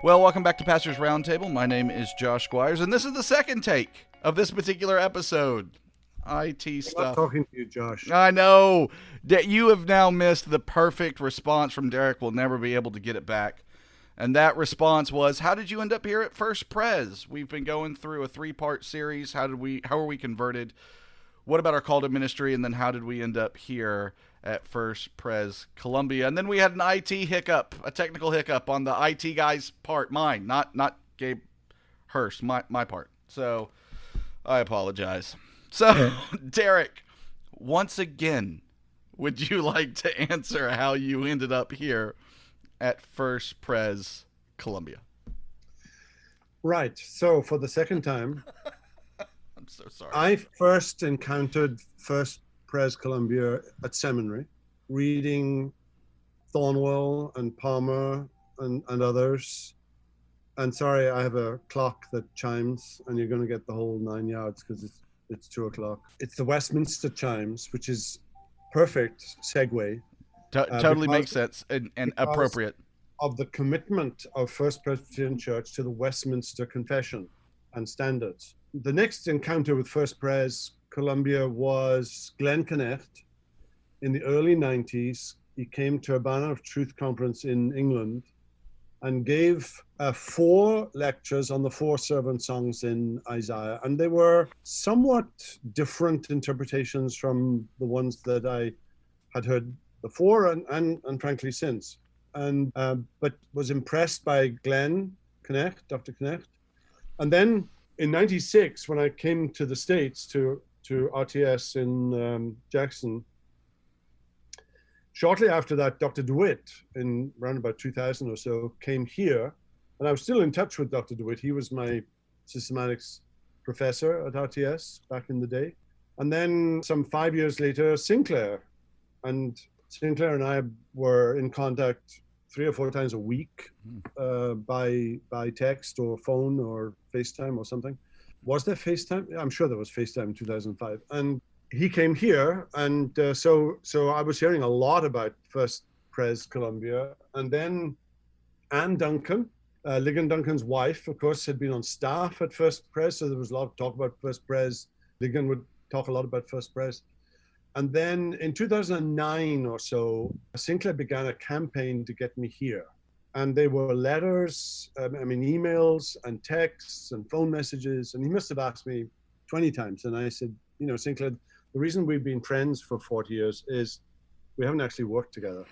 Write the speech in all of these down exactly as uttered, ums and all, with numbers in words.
Well, welcome back to Pastor's Roundtable. My name is Josh Squires, and this is the second take of this particular episode. I T I'm stuff. not talking to you, Josh. I know that you have now missed the perfect response from Derek. We'll never be able to get it back. And that response was, how did you end up here at First Pres? We've been going through a three-part series. How did we? How were we converted? What about our call to ministry? And then how did we end up here at First Pres Columbia? And then we had an I T hiccup, a technical hiccup on the I T guy's part, mine, not not Gabe Hurst, my my part. So I apologize. So Derek, once again, would you like to answer how you ended up here at First Pres Columbia? Right. So for the second time, I'm so sorry. I first encountered First Pres Columbia at seminary, reading Thornwell and Palmer and, and others. And sorry, I have a clock that chimes, and you're going to get the whole nine yards because it's it's two o'clock. It's the Westminster chimes, which is perfect segue. To- uh, totally because- makes sense and, and because appropriate. Of the commitment of First Presbyterian Church to the Westminster Confession and standards. The next encounter with First Pres Columbia was Glenn Knecht in the early nineties. He came to a Banner of Truth conference in England and gave uh, four lectures on the four servant songs in Isaiah. And they were somewhat different interpretations from the ones that I had heard before and, and, and frankly since. And uh, but was impressed by Glenn Knecht, Doctor Knecht. And then in ninety-six, when I came to the States to, to R T S in um, Jackson, shortly after that, Doctor DeWitt, in around about two thousand or so, came here. And I was still in touch with Doctor DeWitt. He was my systematics professor at R T S back in the day. And then some five years later, Sinclair. And Sinclair and I were in contact three or four times a week uh, by by text or phone or FaceTime or something. Was there FaceTime? I'm sure there was FaceTime in two thousand five. And he came here, and uh, so so I was hearing a lot about First Pres Columbia. And then Anne Duncan, uh, Ligon Duncan's wife, of course, had been on staff at First Pres, so there was a lot of talk about First Pres. Ligon would talk a lot about First Pres. And then in two thousand nine or so, Sinclair began a campaign to get me here. And they were letters, um, I mean, emails and texts and phone messages. And he must have asked me twenty times. And I said, you know, Sinclair, the reason we've been friends for forty years is we haven't actually worked together.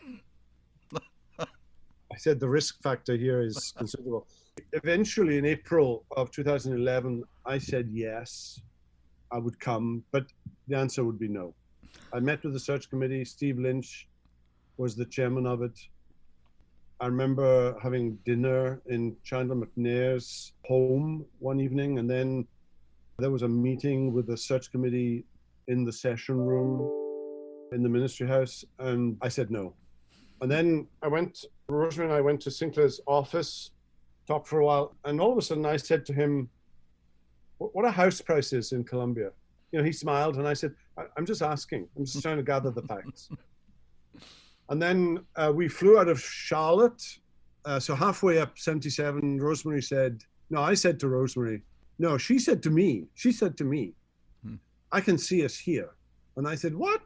I said the risk factor here is considerable. Eventually, in April of two thousand eleven, I said yes, I would come, but the answer would be no. I met with the search committee. Steve Lynch was the chairman of it. I remember having dinner in Chandler McNair's home one evening, and then there was a meeting with the search committee in the session room in the ministry house, and I said no. And then I went, Rosemary and I went to Sinclair's office, talked for a while, and all of a sudden I said to him, what are house prices in Columbia? You know, he smiled, and I said, I'm just asking. I'm just trying to gather the facts. And then uh, we flew out of Charlotte. Uh, so halfway up seventy-seven, Rosemary said, no, I said to Rosemary, no, she said to me, she said to me, hmm. I can see us here. And I said, what?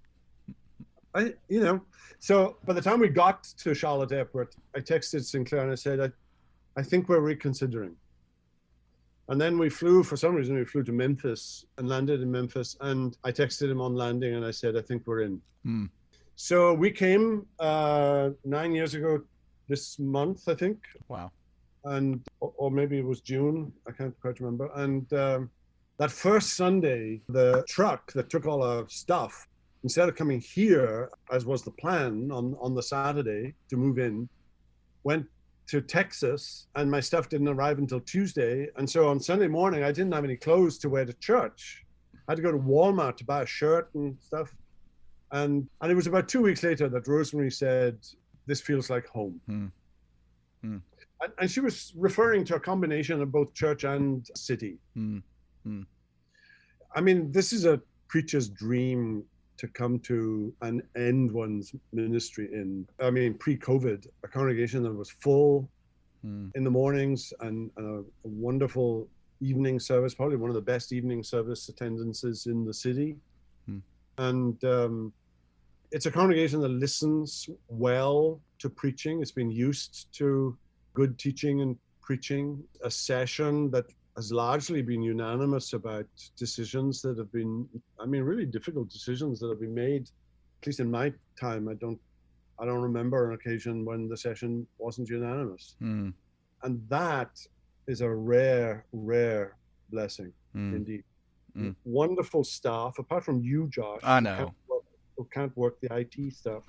I, you know, so by the time we got to Charlotte Airport, I texted Sinclair and I said, I, I think we're reconsidering. And then we flew, for some reason, we flew to Memphis and landed in Memphis. And I texted him on landing and I said, I think we're in. Hmm. So we came uh, nine years ago this month, I think. Wow. And, or maybe it was June, I can't quite remember. And um, that first Sunday, the truck that took all our stuff, instead of coming here, as was the plan on, on the Saturday to move in, went to Texas, and my stuff didn't arrive until Tuesday. And so on Sunday morning, I didn't have any clothes to wear to church. I had to go to Walmart to buy a shirt and stuff. And and it was about two weeks later that Rosemary said, this feels like home. Hmm. Hmm. And, and she was referring to a combination of both church and city. Hmm. Hmm. I mean, this is a preacher's dream to come to and end one's ministry in. I mean, pre-COVID, a congregation that was full, mm. in the mornings, and, and a, a wonderful evening service, probably one of the best evening service attendances in the city. Mm. And um, it's a congregation that listens well to preaching. It's been used to good teaching and preaching. A session that has largely been unanimous about decisions that have been, I mean, really difficult decisions that have been made. At least in my time, I don't, I don't remember an occasion when the session wasn't unanimous. Mm. And that is a rare, rare blessing mm. indeed. Mm. Wonderful staff, apart from you, Josh. I know. Who can't work the I T stuff.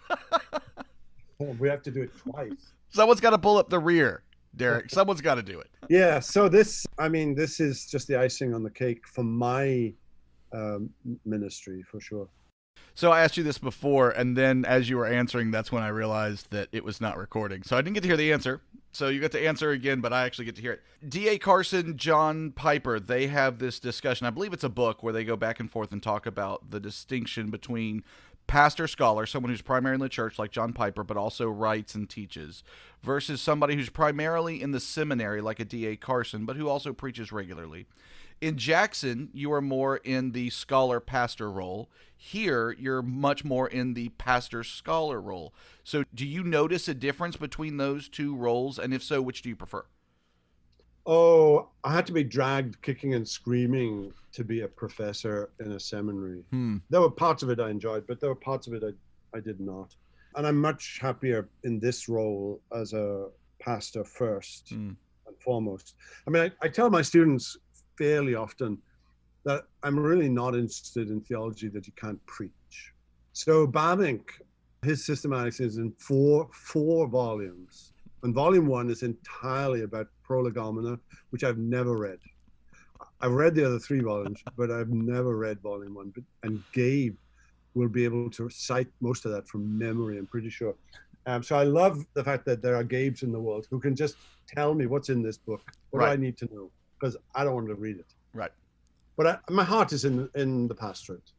We have to do it twice. Someone's got to pull up the rear, Derek. Someone's got to do it. Yeah. So this, I mean, this is just the icing on the cake for my um, ministry, for sure. So I asked you this before, and then as you were answering, that's when I realized that it was not recording. So I didn't get to hear the answer. So you get to answer again, but I actually get to hear it. D A Carson, John Piper, they have this discussion. I believe it's a book where they go back and forth and talk about the distinction between pastor scholar, someone who's primarily in the church like John Piper, but also writes and teaches, versus somebody who's primarily in the seminary like a D A Carson, but who also preaches regularly. In Jackson, you are more in the scholar-pastor role. Here, you're much more in the pastor-scholar role. So do you notice a difference between those two roles? And if so, which do you prefer? Oh, I had to be dragged kicking and screaming to be a professor in a seminary. Hmm. There were parts of it I enjoyed, but there were parts of it I, I did not. And I'm much happier in this role as a pastor first hmm. and foremost. I mean, I, I tell my students fairly often that I'm really not interested in theology that you can't preach. So Bavinck, his systematics is in four four volumes. And volume one is entirely about prolegomena, which I've never read. I've read the other three volumes, but I've never read volume one. But, and Gabe will be able to recite most of that from memory, I'm pretty sure. Um, so I love the fact that there are Gabes in the world who can just tell me what's in this book, what right. do I need to know, because I don't want to read it. Right. But I, my heart is in in the pastorate.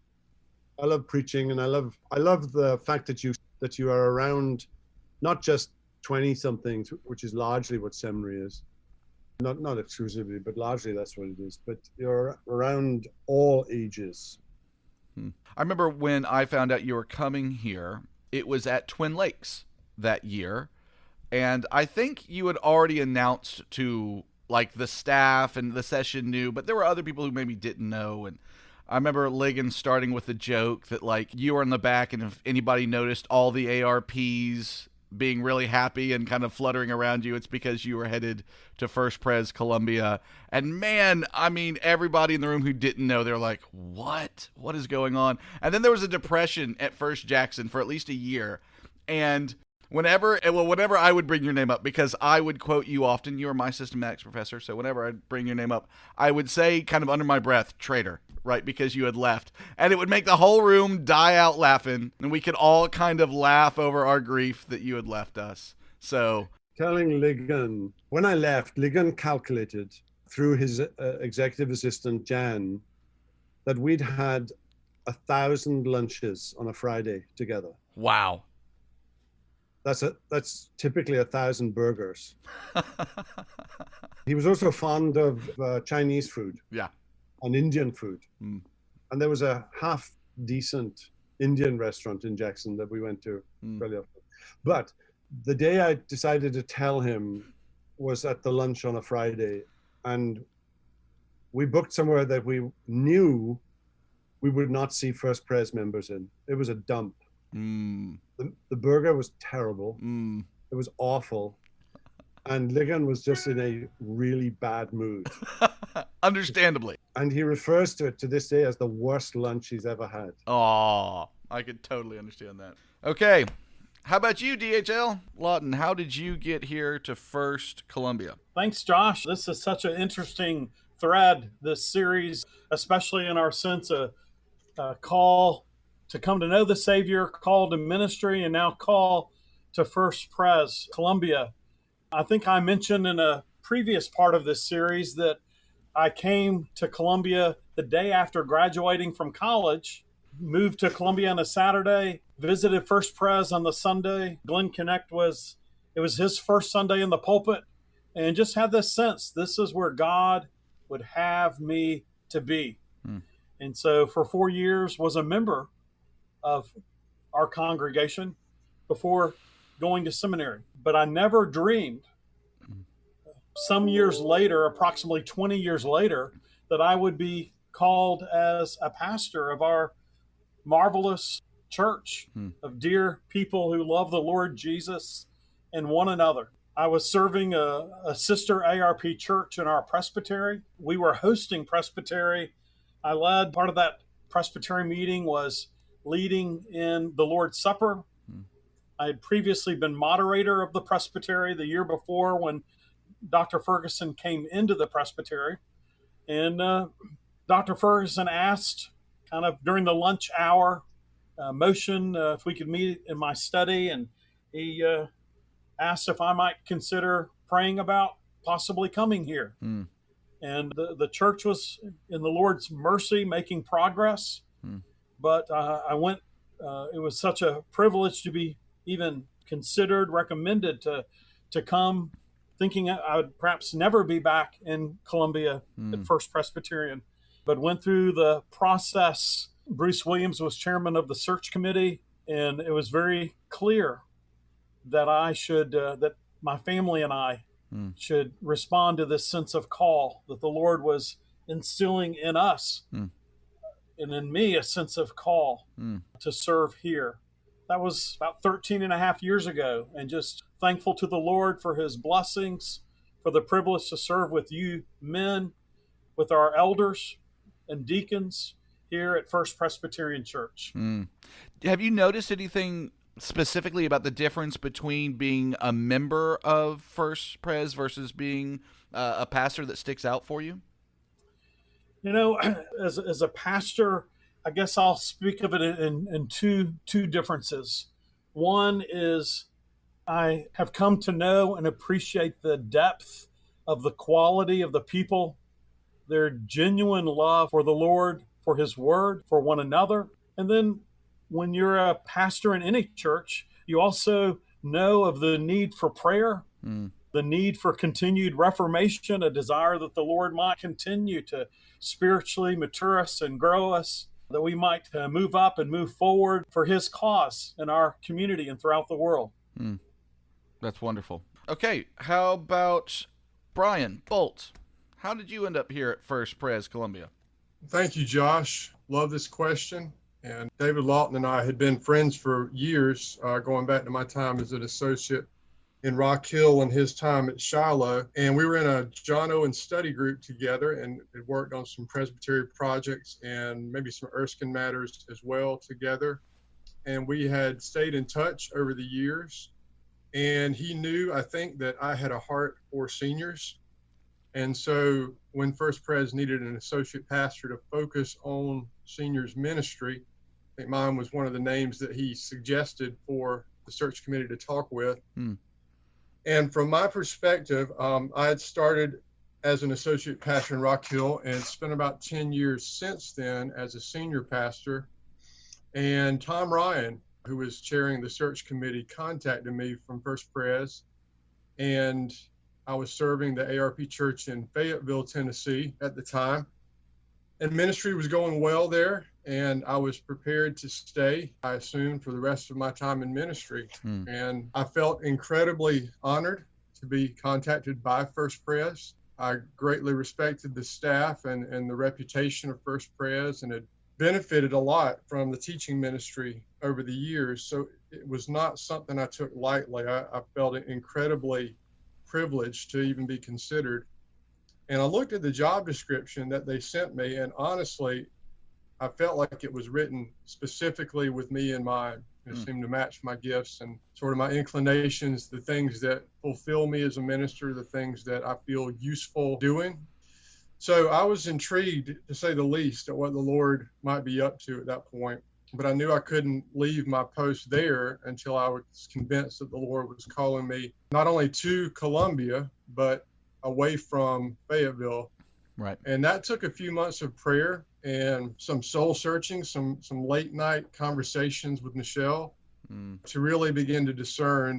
I love preaching, and I love I love the fact that you that you are around, not just twenty somethings, which is largely what seminary is, not not exclusively, but largely that's what it is. But you're around all ages. Hmm. I remember when I found out you were coming here, it was at Twin Lakes that year, and I think you had already announced to like the staff and the session knew, but there were other people who maybe didn't know. And I remember Ligon starting with the joke that like you were in the back, and if anybody noticed all the A R Ps being really happy and kind of fluttering around you, it's because you were headed to First Pres Columbia. And man, I mean, everybody in the room who didn't know, they're like, what? What is going on? And then there was a depression at First Jackson for at least a year. And Whenever, well, whenever I would bring your name up, because I would quote you often, you were my systematics professor, so whenever I'd bring your name up, I would say kind of under my breath, traitor, right, because you had left. And it would make the whole room die out laughing, and we could all kind of laugh over our grief that you had left us. So, telling Ligon, when I left, Ligon calculated through his uh, executive assistant, Jan, that we'd had a thousand lunches on a Friday together. Wow. That's a that's typically a thousand burgers. He was also fond of uh, Chinese food, yeah, and Indian food. Mm. And there was a half decent Indian restaurant in Jackson that we went to mm. really often. But the day I decided to tell him was at the lunch on a Friday, and we booked somewhere that we knew we would not see First Pres members in. It was a dump. Mm. The, the burger was terrible. Mm. It was awful. And Ligon was just in a really bad mood. Understandably. And he refers to it to this day as the worst lunch he's ever had. Oh, I could totally understand that. Okay. How about you, D H L? Lawton, how did you get here to First Columbia? Thanks, Josh. This is such an interesting thread, this series, especially in our sense of uh, call to come to know the Savior, call to ministry, and now call to First Pres Columbia. I think I mentioned in a previous part of this series that I came to Columbia the day after graduating from college, moved to Columbia on a Saturday, visited First Pres on the Sunday. Glenn Connect was, it was his first Sunday in the pulpit. and just had this sense this is where God would have me to be. Hmm. And so for four years was a member of our congregation before going to seminary. But I never dreamed some years later, approximately twenty years later, that I would be called as a pastor of our marvelous church Hmm. of dear people who love the Lord Jesus and one another. I was serving a, a sister A R P church in our presbytery. We were hosting presbytery. I led part of that presbytery meeting was leading in the Lord's Supper. Hmm. I had previously been moderator of the presbytery the year before when Doctor Ferguson came into the presbytery. And uh, Doctor Ferguson asked, kind of during the lunch hour, uh, motion uh, if we could meet in my study. And he uh, asked if I might consider praying about possibly coming here. Hmm. And the, the church was, in the Lord's mercy, making progress. Hmm. But uh, I went, uh, it was such a privilege to be even considered, recommended to, to come, thinking I would perhaps never be back in Columbia Hmm. at First Presbyterian. But went through the process. Bruce Williams was chairman of the search committee, and it was very clear that I should, uh, that my family and I Hmm. should respond to this sense of call that the Lord was instilling in us Hmm. and in me, a sense of call Hmm. to serve here. That was about thirteen and a half years ago, and just thankful to the Lord for his blessings, for the privilege to serve with you men, with our elders and deacons here at First Presbyterian Church. Hmm. Have you noticed anything specifically about the difference between being a member of First Pres versus being uh, a pastor that sticks out for you? You know, as, as a pastor, I guess I'll speak of it in, in two, two differences. One is I have come to know and appreciate the depth of the quality of the people, their genuine love for the Lord, for his word, for one another. And then when you're a pastor in any church, you also know of the need for prayer, Mm. the need for continued reformation, a desire that the Lord might continue to spiritually mature us and grow us, that we might uh, move up and move forward for his cause in our community and throughout the world. Mm. That's wonderful. Okay, how about Brian Bolt? How did you end up here at First Pres Columbia? Thank you, Josh. Love this question. And David Lawton and I had been friends for years, uh, going back to my time as an associate in Rock Hill and his time at Shiloh. And we were in a John Owen study group together and had worked on some Presbytery projects and maybe some Erskine matters as well together. And we had stayed in touch over the years. And he knew, I think, that I had a heart for seniors. And so when First Pres needed an associate pastor to focus on seniors ministry, I think mine was one of the names that he suggested for the search committee to talk with. Hmm. And from my perspective, um, I had started as an associate pastor in Rock Hill and spent about ten years since then as a senior pastor. And Tom Ryan, who was chairing the search committee, contacted me from First Pres, and I was serving the A R P church in Fayetteville, Tennessee at the time. And ministry was going well there, and I was prepared to stay, I assumed, for the rest of my time in ministry. Hmm. And I felt incredibly honored to be contacted by First Pres. I greatly respected the staff and, and the reputation of First Pres, and had benefited a lot from the teaching ministry over the years. So it was not something I took lightly. I, I felt incredibly privileged to even be considered. And I looked at the job description that they sent me, and honestly, I felt like it was written specifically with me in mind. It Mm. seemed to match my gifts and sort of my inclinations, the things that fulfill me as a minister, the things that I feel useful doing. So I was intrigued, to say the least, at what the Lord might be up to at that point. But I knew I couldn't leave my post there until I was convinced that the Lord was calling me not only to Columbia, but away from Fayetteville. Right. And that took a few months of prayer and some soul searching, some some late night conversations with Michelle Mm. to really begin to discern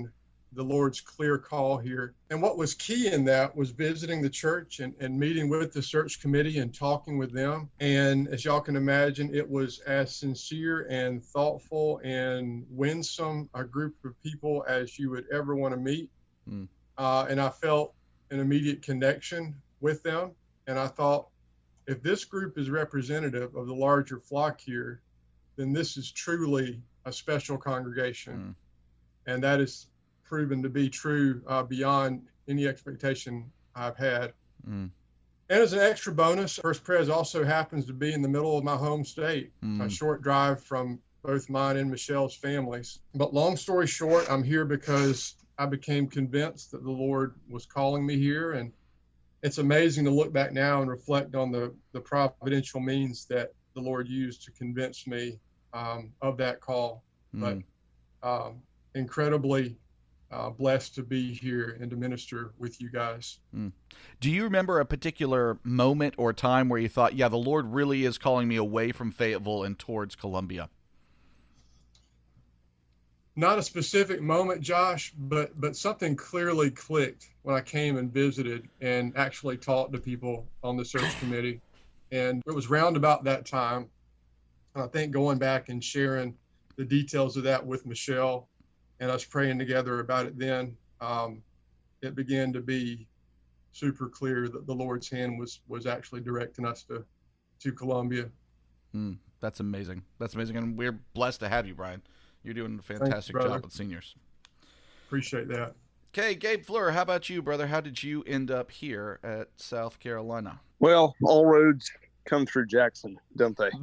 the Lord's clear call here. And what was key in that was visiting the church and, and meeting with the search committee and talking with them. And as y'all can imagine, it was as sincere and thoughtful and winsome a group of people as you would ever want to meet. Mm. Uh, and I felt an immediate connection with them. And I thought, if this group is representative of the larger flock here, then this is truly a special congregation. Mm. And that is proven to be true uh, beyond any expectation I've had. Mm. And as an extra bonus, First Pres also happens to be in the middle of my home state, mm. a short drive from both mine and Michelle's families. But long story short, I'm here because I became convinced that the Lord was calling me here. And it's amazing to look back now and reflect on the, the providential means that the Lord used to convince me um, of that call. Mm. But um, incredibly Uh, blessed to be here and to minister with you guys. Mm. Do you remember a particular moment or time where you thought, yeah, the Lord really is calling me away from Fayetteville and towards Columbia? Not a specific moment, Josh, but but something clearly clicked when I came and visited and actually talked to people on the search committee. And it was round about that time. I think going back and sharing the details of that with Michelle and us praying together about it then, um, it began to be super clear that the Lord's hand was was actually directing us to, to Columbia. Mm, that's amazing. That's amazing. And we're blessed to have you, Brian. You're doing a fantastic Thanks, job with seniors. Appreciate that. Okay, Gabe Fleur, how about you, brother? How did you end up here at South Carolina? Well, all roads come through Jackson, don't they?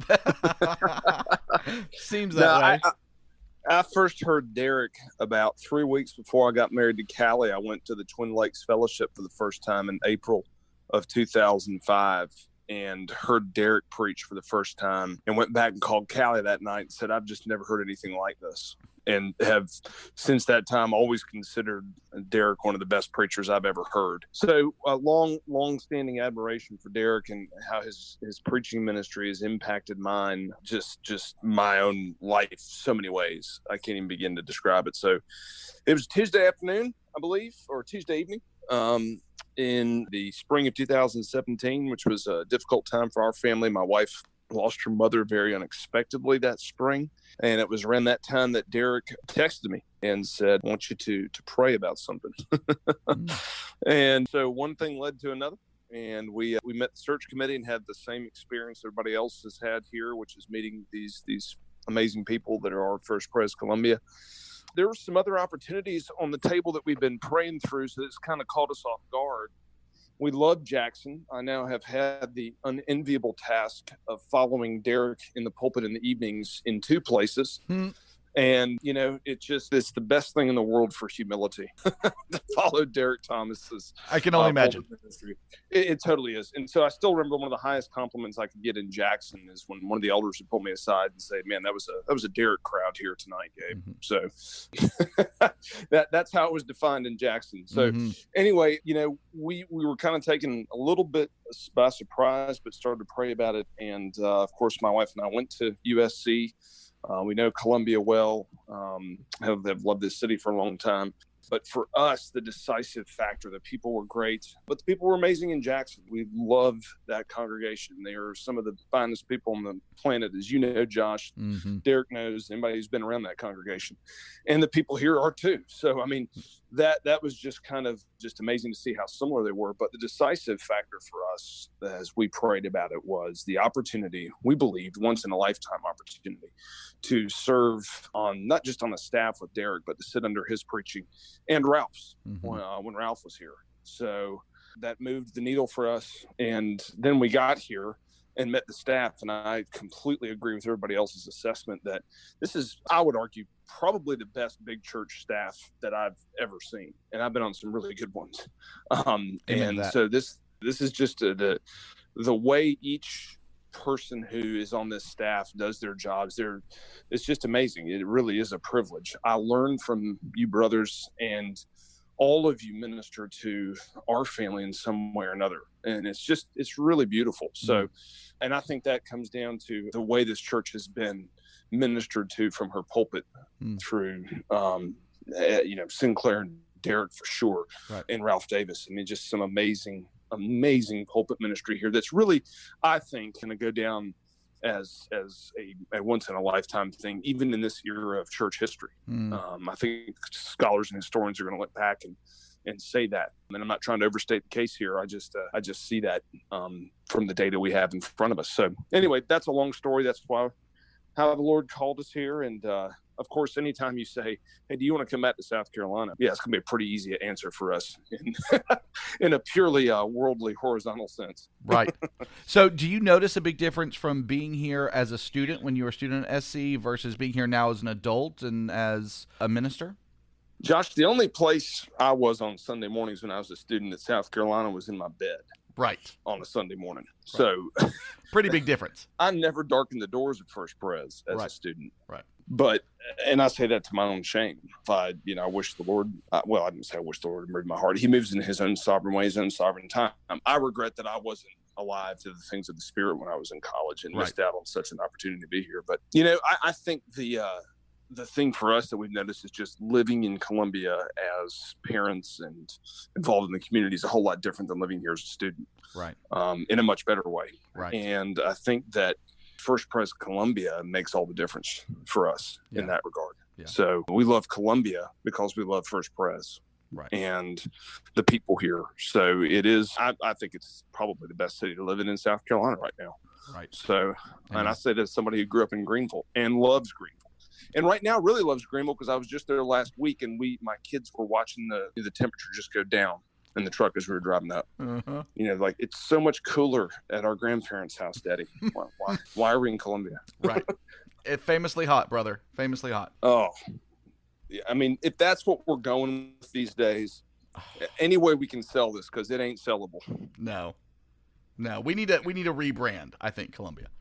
Seems that no, way. I, I, I first heard Derek about three weeks before I got married to Callie. I went to the Twin Lakes Fellowship for the first time in April of two thousand five and heard Derek preach for the first time and went back and called Callie that night and said, I've just never heard anything like this. And have since that time always considered Derek one of the best preachers I've ever heard. So a long, long-standing admiration for Derek and how his, his preaching ministry has impacted mine, just just my own life, so many ways. I can't even begin to describe it. So it was Tuesday afternoon, I believe, or Tuesday evening um, in the spring of two thousand seventeen, which was a difficult time for our family. My wife lost her mother very unexpectedly that spring. And it was around that time that Derek texted me and said, I want you to to pray about something. mm. And so one thing led to another. And we uh, we met the search committee and had the same experience everybody else has had here, which is meeting these these amazing people that are our First Pres Columbia. There were some other opportunities on the table that we've been praying through, so it's kind of caught us off guard. We love Jackson. I now have had the unenviable task of following Derek in the pulpit in the evenings in two places. Hmm. And, you know, it just, it's the best thing in the world for humility to follow Derek Thomas's. I can only uh, imagine. It, it totally is. And so I still remember one of the highest compliments I could get in Jackson is when one of the elders would pull me aside and say, man, that was a, that was a Derek crowd here tonight, Gabe. Mm-hmm. So that, that's how it was defined in Jackson. So mm-hmm. anyway, you know, we, we were kind of taken a little bit by surprise, but started to pray about it. And uh, of course, my wife and I went to U S C. Uh, we know Columbia well, um, have, have loved this city for a long time. But for us, the decisive factor, the people were great, but the people were amazing in Jackson. We love that congregation. They are some of the finest people on the planet, as you know, Josh. Mm-hmm. Derek knows, anybody who's been around that congregation. And the people here are too. So, I mean, that that was just kind of just amazing to see how similar they were. But the decisive factor for us, as we prayed about it, was the opportunity, we believed, once in a lifetime opportunity to serve on, not just on the staff with Derek, but to sit under his preaching and Ralph's mm-hmm. when, uh, when Ralph was here. So that moved the needle for us. And then we got here and met the staff. And I completely agree with everybody else's assessment that this is, I would argue, probably the best big church staff that I've ever seen. And I've been on some really good ones. Um, and so this, this is just a, the, the way each person who is on this staff does their jobs. They're, it's just amazing. It really is a privilege. I learned from you brothers, and all of you minister to our family in some way or another. And it's just, it's really beautiful. So, and I think that comes down to the way this church has been ministered to from her pulpit mm. through, um, uh, you know, Sinclair and Derek for sure, right. and Ralph Davis. I mean, just some amazing, amazing pulpit ministry here. That's really, I think, going to go down as as a, a once in a lifetime thing, even in this era of church history. Mm. Um, I think scholars and historians are going to look back and and say that. And I'm not trying to overstate the case here. I just uh, I just see that um, from the data we have in front of us. So anyway, that's a long story. That's why how the Lord called us here. And uh, of course, anytime you say, hey, do you want to come back to South Carolina? Yeah, it's going to be a pretty easy answer for us in, in a purely uh, worldly, horizontal sense. Right. So do you notice a big difference from being here as a student when you were a student at S C versus being here now as an adult and as a minister? Josh, the only place I was on Sunday mornings when I was a student at South Carolina was in my bed. Right. On a Sunday morning. Right. So pretty big difference. I never darkened the doors at First Pres as right. a student. Right. But, and I say that to my own shame. If I, you know, I wish the Lord, I, well, I didn't say I wish the Lord had moved my heart. He moves in his own sovereign way, his own sovereign time. I regret that I wasn't alive to the things of the Spirit when I was in college and right. missed out on such an opportunity to be here. But, you know, I, I think the, uh, the thing for us that we've noticed is just living in Columbia as parents and involved in the community is a whole lot different than living here as a student. Right. Um, in a much better way. Right. And I think that First Pres Columbia makes all the difference for us yeah. in that regard. Yeah. So we love Columbia because we love First Pres. Right. And the people here. So it is, I, I think it's probably the best city to live in in South Carolina right now. Right. So, mm-hmm. and I say that as somebody who grew up in Greenville and loves Greenville. And right now really loves Greenville because I was just there last week and we, my kids were watching the the temperature just go down in the truck as we were driving up. Uh-huh. You know, like it's so much cooler at our grandparents' house, Daddy. Why, why, why are we in Columbia? Right. It famously hot, brother. Famously hot. Oh, yeah. I mean, if that's what we're going with these days, any way we can sell this because it ain't sellable. No, no. We need to we need a rebrand. I think Columbia.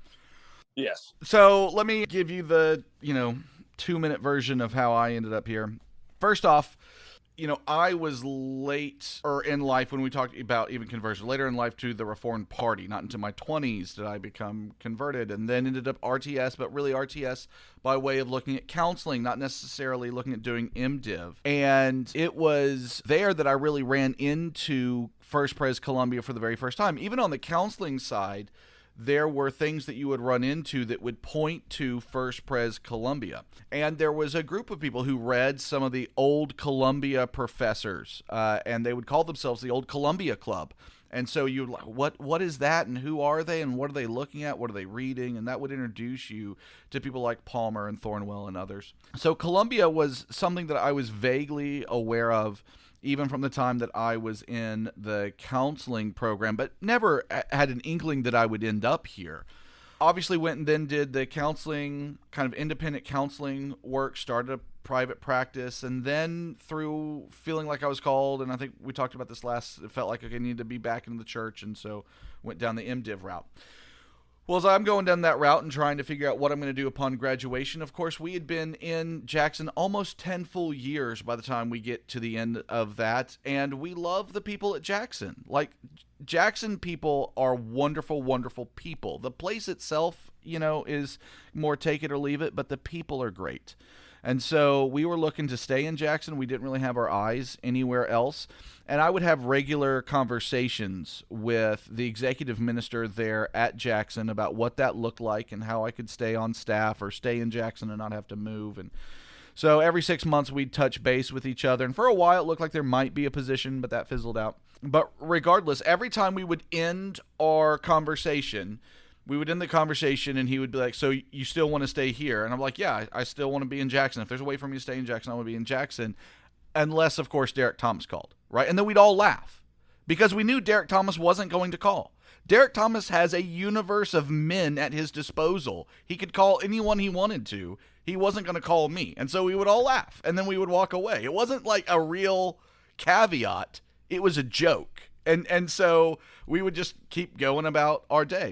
Yes. So let me give you the, you know, two minute version of how I ended up here. First off, you know, I was late or in life when we talked about even conversion, later in life to the Reformed Party. Not until my twenties did I become converted, and then ended up R T S, but really R T S by way of looking at counseling, not necessarily looking at doing MDiv. And it was there that I really ran into First Pres Columbia for the very first time. Even on the counseling side, there were things that you would run into that would point to First Pres Columbia. And there was a group of people who read some of the old Columbia professors, uh, and they would call themselves the Old Columbia Club. And so you would like, what, what is that, and who are they, and what are they looking at, what are they reading? And that would introduce you to people like Palmer and Thornwell and others. So Columbia was something that I was vaguely aware of even from the time that I was in the counseling program, but never had an inkling that I would end up here. Obviously went and then did the counseling, kind of independent counseling work, started a private practice, and then through feeling like I was called, and I think we talked about this last, it felt like I needed to be back in the church, and so went down the MDiv route. Well, as I'm going down that route and trying to figure out what I'm going to do upon graduation, of course, we had been in Jackson almost ten full years by the time we get to the end of that, and we love the people at Jackson. Like, Jackson people are wonderful, wonderful people. The place itself, you know, is more take it or leave it, but the people are great. And so we were looking to stay in Jackson. We didn't really have our eyes anywhere else. And I would have regular conversations with the executive minister there at Jackson about what that looked like and how I could stay on staff or stay in Jackson and not have to move. And so every six months we'd touch base with each other. And for a while it looked like there might be a position, but that fizzled out. But regardless, every time we would end our conversation, we would end the conversation and he would be like, so you still want to stay here? And I'm like, yeah, I, I still want to be in Jackson. If there's a way for me to stay in Jackson, I want to be in Jackson. Unless, of course, Derek Thomas called, right? And then we'd all laugh because we knew Derek Thomas wasn't going to call. Derek Thomas has a universe of men at his disposal. He could call anyone he wanted to. He wasn't going to call me. And so we would all laugh and then we would walk away. It wasn't like a real caveat. It was a joke. And, and so we would just keep going about our day.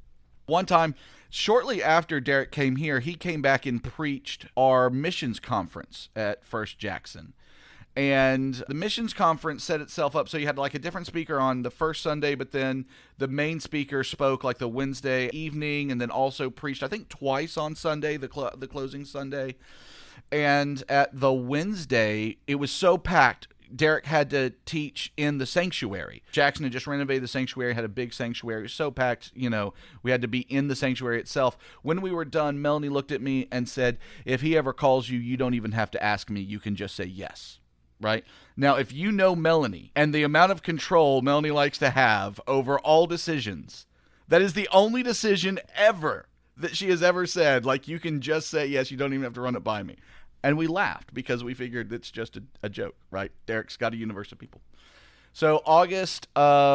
One time, shortly after Derek came here, he came back and preached our missions conference at First Jackson. And the missions conference set itself up so you had like a different speaker on the first Sunday, but then the main speaker spoke like the Wednesday evening and then also preached, I think, twice on Sunday, the cl- the closing Sunday. And at the Wednesday, it was so packed. Derek had to teach in the sanctuary. Jackson had just renovated the sanctuary, had a big sanctuary. It was so packed, you know, we had to be in the sanctuary itself. When we were done, Melanie looked at me and said, if he ever calls you, you don't even have to ask me. You can just say yes. Right? Now, if you know Melanie and the amount of control Melanie likes to have over all decisions, that is the only decision ever that she has ever said, like, you can just say yes, you don't even have to run it by me. And we laughed because we figured it's just a, a joke, right? Derek's got a universe of people. So August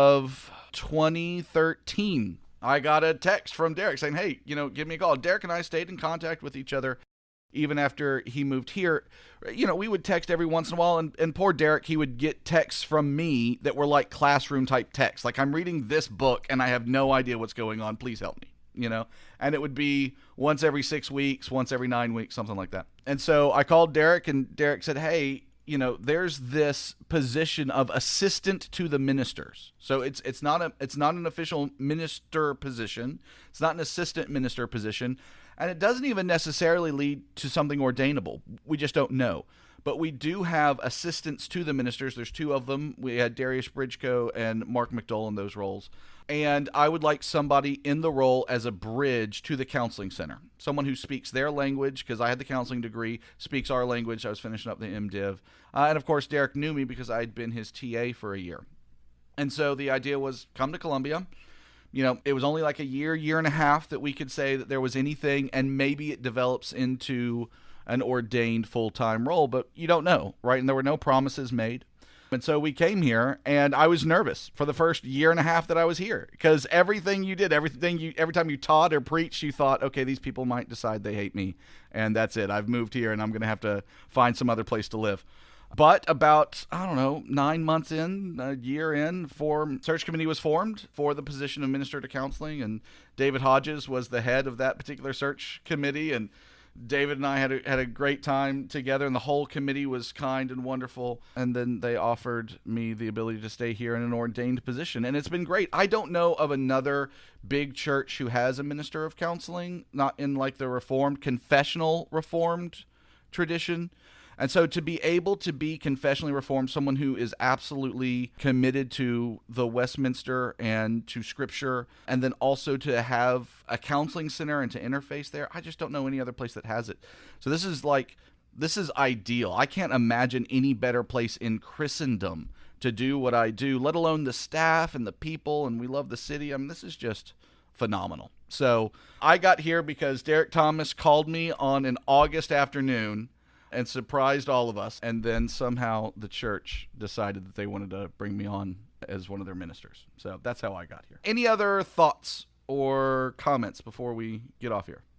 of twenty thirteen, I got a text from Derek saying, hey, you know, give me a call. Derek and I stayed in contact with each other even after he moved here. You know, we would text every once in a while, and, and poor Derek, he would get texts from me that were like classroom type texts. Like, I'm reading this book and I have no idea what's going on. Please help me. You know, and it would be once every six weeks, once every nine weeks, something like that. And so I called Derek, and Derek said, hey, you know, there's this position of assistant to the ministers. So it's it's not a it's not an official minister position. It's not an assistant minister position. And it doesn't even necessarily lead to something ordainable. We just don't know. But we do have assistants to the ministers. There's two of them. We had Darius Bridgeco and Mark McDowell in those roles. And I would like somebody in the role as a bridge to the counseling center. Someone who speaks their language, because I had the counseling degree, speaks our language. I was finishing up the MDiv. Uh, and, of course, Derek knew me because I had been his T A for a year. And so the idea was come to Columbia. You know, it was only like a year, year and a half that we could say that there was anything, and maybe it develops into an ordained full-time role, but you don't know, right? And there were no promises made. And so we came here, and I was nervous for the first year and a half that I was here, because everything you did, everything you, every time you taught or preached, you thought, okay, these people might decide they hate me, and that's it. I've moved here, and I'm going to have to find some other place to live. But about, I don't know, nine months in, a year in, for search committee was formed for the position of minister to counseling, and David Hodges was the head of that particular search committee, and David and I had a, had a great time together, and the whole committee was kind and wonderful. And then they offered me the ability to stay here in an ordained position, and it's been great. I don't know of another big church who has a minister of counseling, not in like the Reformed, confessional Reformed tradition. And so to be able to be confessionally reformed, someone who is absolutely committed to the Westminster and to Scripture, and then also to have a counseling center and to interface there, I just don't know any other place that has it. So this is like, this is ideal. I can't imagine any better place in Christendom to do what I do, let alone the staff and the people, and we love the city. I mean, this is just phenomenal. So I got here because Derek Thomas called me on an August afternoon and surprised all of us. And then somehow the church decided that they wanted to bring me on as one of their ministers. So that's how I got here. Any other thoughts or comments before we get off here?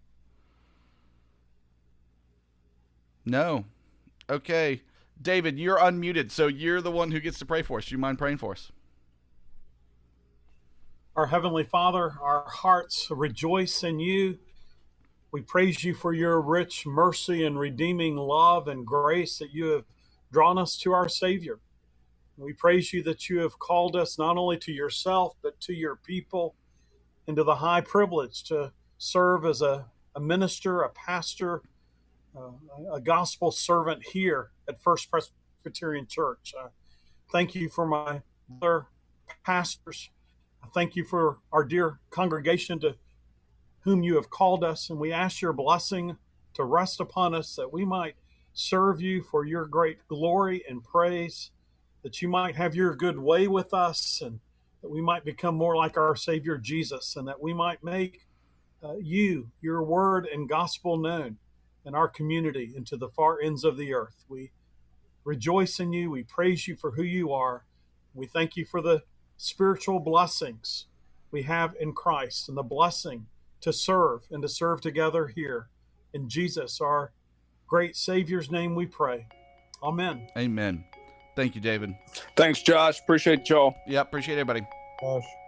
No. Okay. David, you're unmuted, so you're the one who gets to pray for us. Do you mind praying for us? Our Heavenly Father, our hearts rejoice in you. We praise you for your rich mercy and redeeming love and grace that you have drawn us to our Savior. We praise you that you have called us not only to yourself, but to your people, and to the high privilege to serve as a, a minister, a pastor, uh, a gospel servant here at First Presbyterian Church. Uh, thank you for my other pastors. I thank you for our dear congregation to whom you have called us, and we ask your blessing to rest upon us that we might serve you for your great glory and praise, that you might have your good way with us, and that we might become more like our Savior Jesus, and that we might make uh, you, your word and gospel known in our community and to the far ends of the earth. We rejoice in you. We praise you for who you are. We thank you for the spiritual blessings we have in Christ and the blessing to serve and to serve together here. In Jesus, our great Savior's name, we pray. Amen. Amen. Thank you, David. Thanks, Josh. Appreciate y'all. Yeah, appreciate everybody. Gosh.